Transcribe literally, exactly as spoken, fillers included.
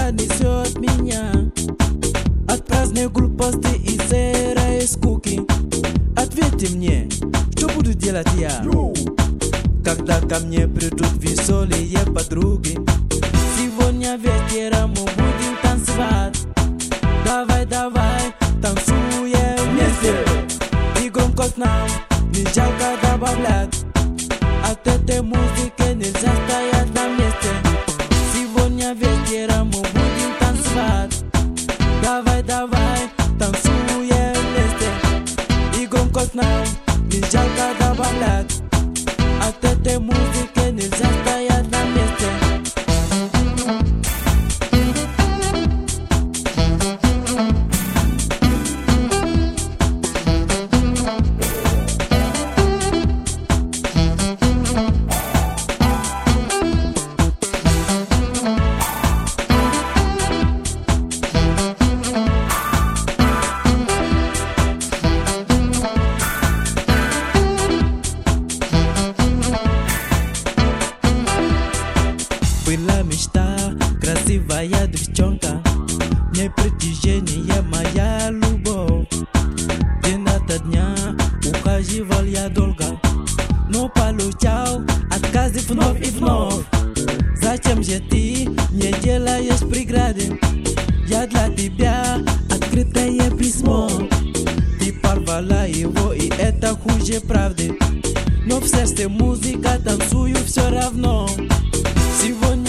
куда несет меня. От праздной глупости и серой скуки. Ответьте мне, что буду делать я, когда ко мне придут веселые подруги. Сегодня вечером мы будем танцевать. Давай, давай, танцуем вместе. И громко к нам не жалко добавлять. От этой музыки нельзя стоять на месте. Сегодня вечером мы будем танцевать. Давай, давай, танцуем вместе. И громко к нам не жалко добавлять. От этой музыки нельзя стоять на месте. Была мечта, красивая девчонка, не притяжение, моя любовь. День ото дня ухаживал я долго, но получал отказы вновь и вновь. Зачем же ты не делаешь преграды? Я для тебя открытое письмо. Ты порвала его, и это хуже правды. Но в сердце музыка, танцую все равно. Сегодня